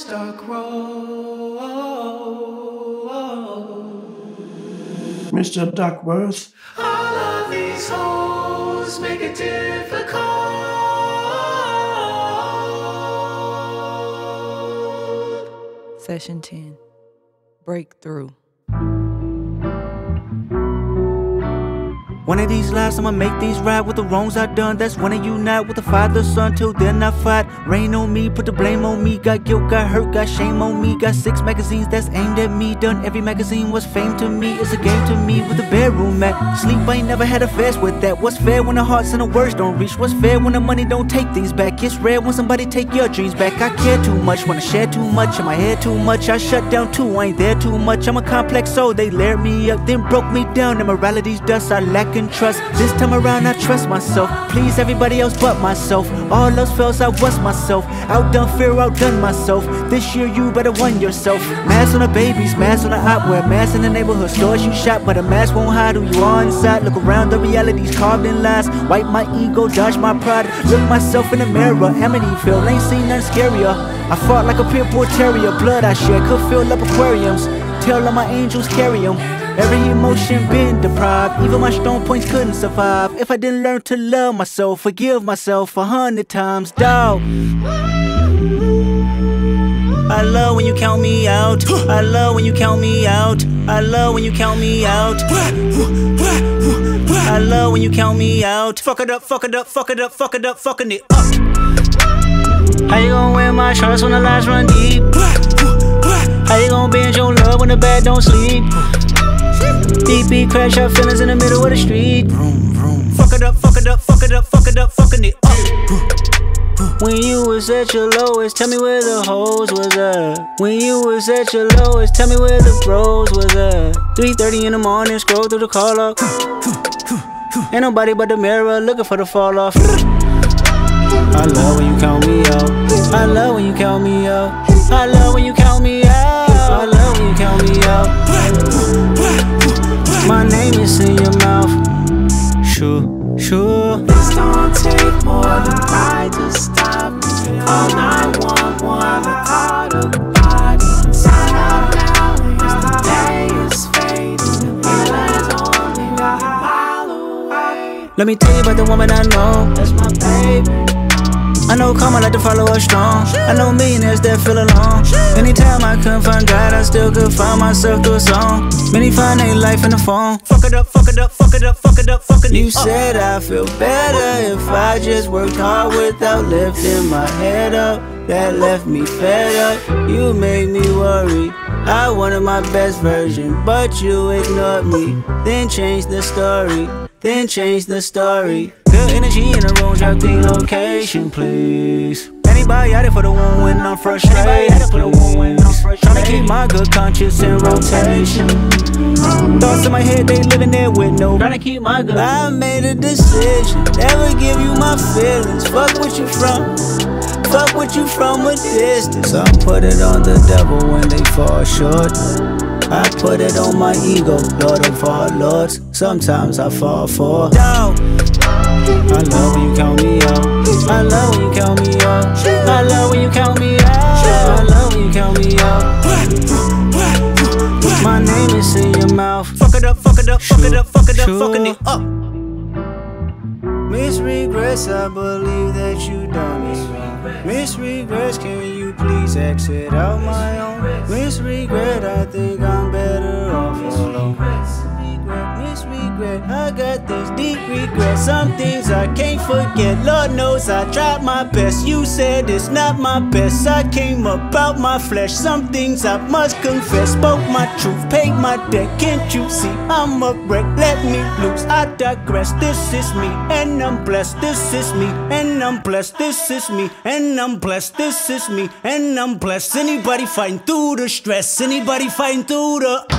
Mr. Crow. Mr. Duckworth. All of these hoes make it difficult. Session 10. Breakthrough. One of these lives I'ma make these right with the wrongs I done. That's when I unite with the father, son. Till then I fight. Rain on me, put the blame on me. Got guilt, got hurt, got shame on me. Got 6 magazines that's aimed at me. Done every magazine was fame to me. It's a game to me with the bedroom mat. Sleep, I ain't never had a fast with that. What's fair when the hearts and the words don't reach? What's fair when the money don't take things back? It's rare when somebody take your dreams back. I care too much, wanna share too much. In my head too much, I shut down too. I ain't there too much, I'm a complex soul. They layered me up, then broke me down. Immorality's dust, I lack in trust. This time around I trust myself. Please everybody else but myself. All else fails, I was myself. Outdone fear, outdone myself. This year you better won yourself. Mask on the babies, mask on the op. Wear masks in the neighborhood stores you shop. But a mask won't hide who you are inside. Look around, the reality's carved in lies. Wipe my ego, dodge my pride. Look myself in the mirror, Amityville, ain't seen nothing scarier. I fought like a pit bull terrier. Blood I shed could fill up aquariums. Tell all my angels carry them. Every emotion been deprived. Even my strong points couldn't survive. If I didn't learn to love myself, forgive myself 100 times, dawg. I love when you count me out. I love when you count me out. I love when you count me out. I love when you count me out. Fuck it up, fuck it up, fuck it up, fuck it up, fucking it up. How you gon' wear my shorts when the lights run deep? How you gon' binge your love when the bed don't sleep? Beep beep, crash out feelings in the middle of the street. Fuck it up, fuck it up, fuck it up, fuck it up, fucking it up. When you was at your lowest, tell me where the hoes was at. When you was at your lowest, tell me where the bros was at. 3:30 in the morning, scroll through the call log. Ain't nobody but the mirror looking for the fall off. I love when you count me out. I love when you count me out. I love when you count me out. I love when you count me out. My name is in your mouth. Sure, sure. This don't take more than I to stop me. Call 911 to call the body. Inside out now as the day is fading. Healing's only a mile away. Let me tell you about the woman I know. That's my baby. I know karma like to follow us strong. I know millionaires that feel alone. Anytime I couldn't find God, I still could find myself through a song. Many find their life in the phone. Fuck it up, fuck it up, fuck it up, fuck it up, fucking it up. You said I feel better if I just worked hard without lifting my head up. That left me fed up. You made me worry. I wanted my best version, but you ignored me. Then changed the story. Then change the story. Good energy in the room, drop the location, please. Anybody out there for the one when I'm frustrated? Tryna keep my good conscience in rotation. Thoughts in my head, they living there with no. Tryna keep my good. I made a decision, never give you my feelings. Fuck what you from. Fuck what you from a distance. I put it on the devil when they fall short. I put it on my ego, Lord of all lords. Sometimes I fall for dawg. I love when you count me out. I love when you count me out. I love when you count me out. I love when you count me out. My name is in your mouth. Fuck it up, fuck it up, fuck it up, fuck it up, fucking it up. Miss Regrets, I believe that you done me wrong. Miss Regrets, can you please exit out my own? Miss Regret, I think I'm better off alone. Miss Regret, I got this deep regret. Some things I can't forget. Lord knows I tried my best. You said it's not my best. I came about my flesh. Some things I must confess. Spoke my truth, paid my debt. Can't you see I'm a wreck? Let me loose, I digress. This is me and I'm blessed. This is me and I'm blessed. This is me and I'm blessed. This is me and I'm blessed. Anybody fighting through the stress? Anybody fighting through the